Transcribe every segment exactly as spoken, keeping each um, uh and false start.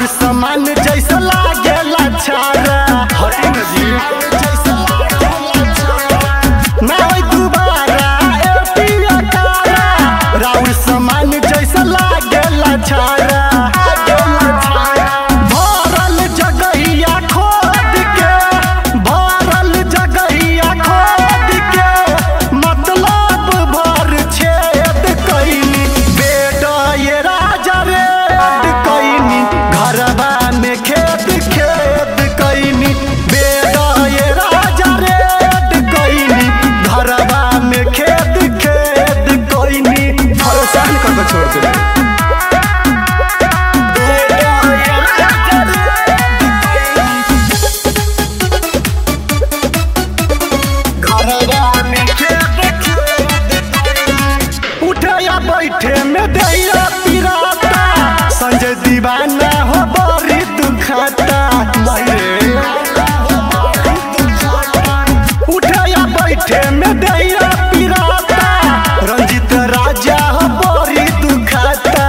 राउर समान जैसा लागेला छारा हटी न जी ना होई दुबारा ए पिया तारा राउर समान जैसा लागेला छारा भरल जगहिया खोद के भरल जगहिया खोद के मतलब भर छेद कइनी बेटा ये राजा रे कइनी घरबा में खेत खेत कइनी बेटा ये राजा रे कइनी घरबा में खेत खेत कइनी परेशान करके छोड़ दे बैठे में दैया पिराता संजय दीवाना हो बड़ी दुखाता उठया बैठे में दैया पिराता रंजित राजा हो बड़ी दुखाता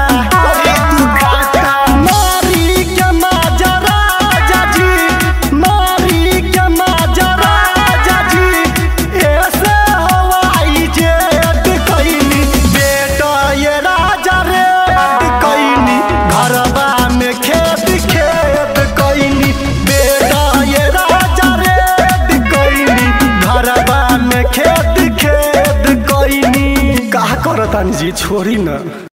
मारी के माजा राजा जी मारी के माजा राजा जी ऐसे हवाई जेट कइनी ये राजा रे कइनी घरबा में खेत खेत कइनी बेटा ये राजा रे कइनी घरबा में खेत खेत कइनी का करतानी जी छोड़ी ना।